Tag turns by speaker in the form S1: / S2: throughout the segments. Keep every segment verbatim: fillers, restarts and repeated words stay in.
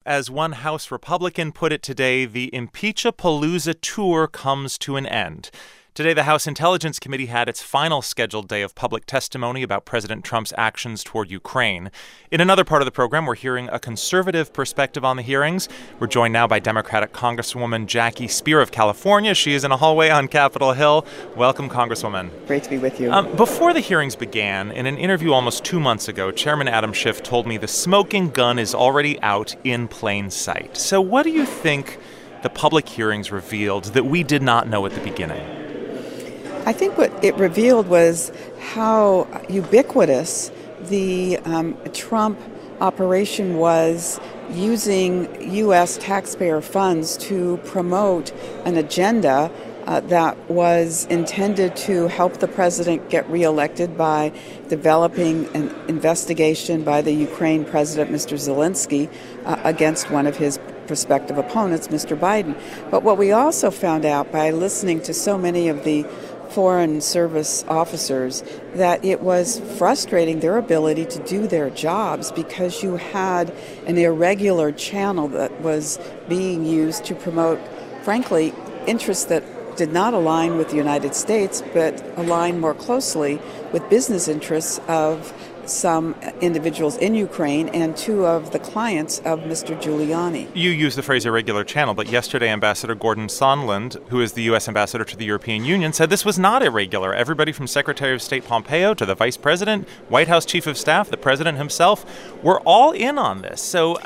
S1: As one House Republican put it today, the Impeach-a-Palooza tour comes to an end. Today, the House Intelligence Committee had its final scheduled day of public testimony about President Trump's actions toward Ukraine. In another part of the program, we're hearing a conservative perspective on the hearings. We're joined now by Democratic Congresswoman Jackie Speier of California. She is in a hallway on Capitol Hill. Welcome, Congresswoman.
S2: Great to be with you.
S1: Um, before the hearings began, in an interview almost two months ago, Chairman Adam Schiff told me the smoking gun is already out in plain sight. So what do you think the public hearings revealed that we did not know at the beginning?
S2: I think what it revealed was how ubiquitous the um, Trump operation was, using U S taxpayer funds to promote an agenda uh, that was intended to help the president get reelected by developing an investigation by the Ukraine president, Mister Zelensky, uh, against one of his prospective opponents, Mister Biden. But what we also found out by listening to so many of the Foreign Service officers, that it was frustrating their ability to do their jobs because you had an irregular channel that was being used to promote, frankly, interests that did not align with the United States, but align more closely with business interests of some individuals in Ukraine and two of the clients of Mister Giuliani.
S1: You use the phrase irregular channel, but yesterday Ambassador Gordon Sondland, who is the U S ambassador to the European Union, said this was not irregular. Everybody from Secretary of State Pompeo to the Vice President, White House Chief of Staff, the President himself, were all in on this. So,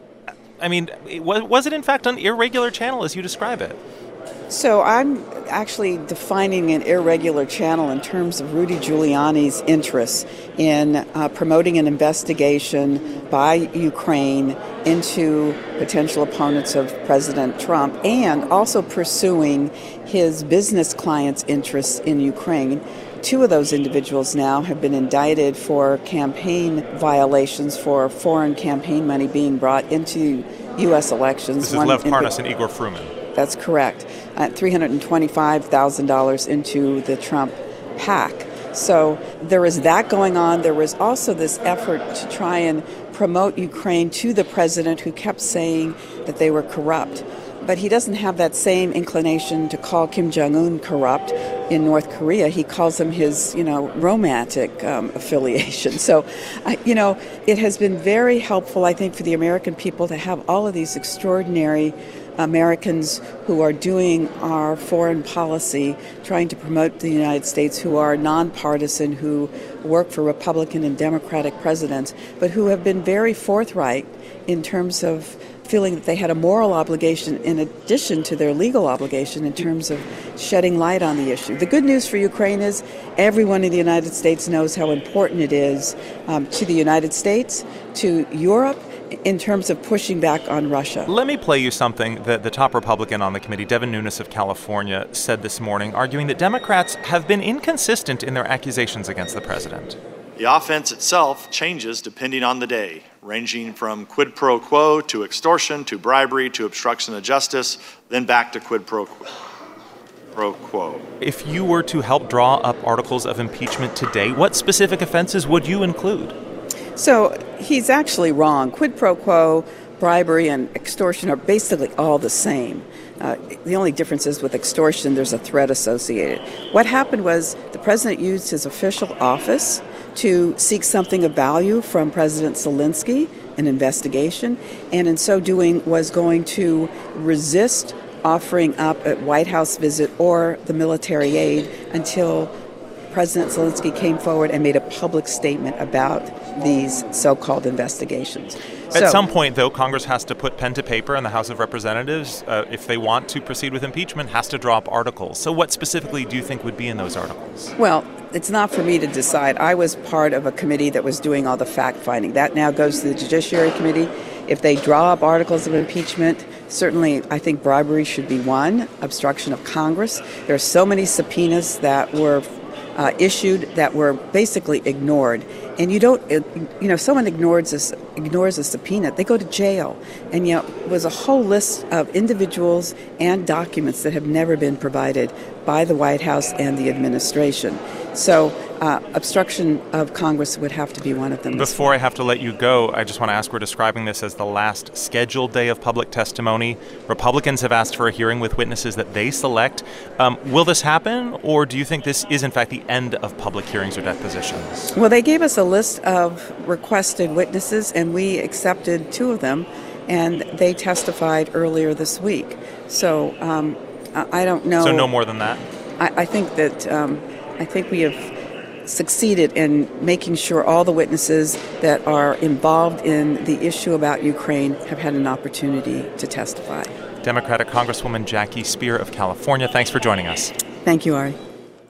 S1: I mean, was it in fact an irregular channel as you describe it?
S2: So I'm actually defining an irregular channel in terms of Rudy Giuliani's interests in uh, promoting an investigation by Ukraine into potential opponents of President Trump, and also pursuing his business clients' interests in Ukraine. Two of those individuals now have been indicted for campaign violations for foreign campaign money being brought into U S elections.
S1: This is Lev Parnas and Igor Fruman.
S2: That's correct. Uh, three hundred twenty-five thousand dollars into the Trump PAC. So there is that going on. There was also this effort to try and promote Ukraine to the president, who kept saying that they were corrupt. But he doesn't have that same inclination to call Kim Jong-un corrupt in North Korea. He calls him his, you know, romantic um, affiliation. So, I, you know, it has been very helpful, I think, for the American people to have all of these extraordinary Americans who are doing our foreign policy, trying to promote the United States, who are nonpartisan, who work for Republican and Democratic presidents, but who have been very forthright in terms of feeling that they had a moral obligation in addition to their legal obligation in terms of shedding light on the issue. The good news for Ukraine is everyone in the United States knows how important it is um, to the United States, to Europe, in terms of pushing back on Russia.
S1: Let me play you something that the top Republican on the committee, Devin Nunes of California, said this morning, arguing that Democrats have been inconsistent in their accusations against the president.
S3: The offense itself changes depending on the day, ranging from quid pro quo to extortion to bribery to obstruction of justice, then back to quid pro quo. Pro quo.
S1: If you were to help draw up articles of impeachment today, what specific offenses would you include?
S2: So he's actually wrong. Quid pro quo, bribery, and extortion are basically all the same. Uh, the only difference is with extortion, there's a threat associated. What happened was the president used his official office to seek something of value from President Zelensky, an investigation, and in so doing was going to resist offering up a White House visit or the military aid until President Zelensky came forward and made a public statement about these so-called investigations.
S1: At
S2: so,
S1: some point, though, Congress has to put pen to paper, and the House of Representatives, uh, if they want to proceed with impeachment, has to draw up articles. So what specifically do you think would be in those articles?
S2: Well, it's not for me to decide. I was part of a committee that was doing all the fact-finding. That now goes to the Judiciary Committee. If they draw up articles of impeachment, certainly I think bribery should be one, obstruction of Congress. There are so many subpoenas that were Uh, issued that were basically ignored. And you don't, you know, someone ignores a, ignores a subpoena, they go to jail. And, you know, it was a whole list of individuals and documents that have never been provided by the White House and the administration. So uh, obstruction of Congress would have to be one of them.
S1: Before I have to let you go, I just want to ask, we're describing this as the last scheduled day of public testimony. Republicans have asked for a hearing with witnesses that they select. Um, will this happen, or do you think this is, in fact, the end of public hearings or depositions?
S2: Well, they gave us a list of requested witnesses, and we accepted two of them, and they testified earlier this week. So um, I don't know.
S1: So no more than that?
S2: I, I think that um, I think we have succeeded in making sure all the witnesses that are involved in the issue about Ukraine have had an opportunity to testify.
S1: Democratic Congresswoman Jackie Speier of California, thanks for joining us.
S2: Thank you, Ari.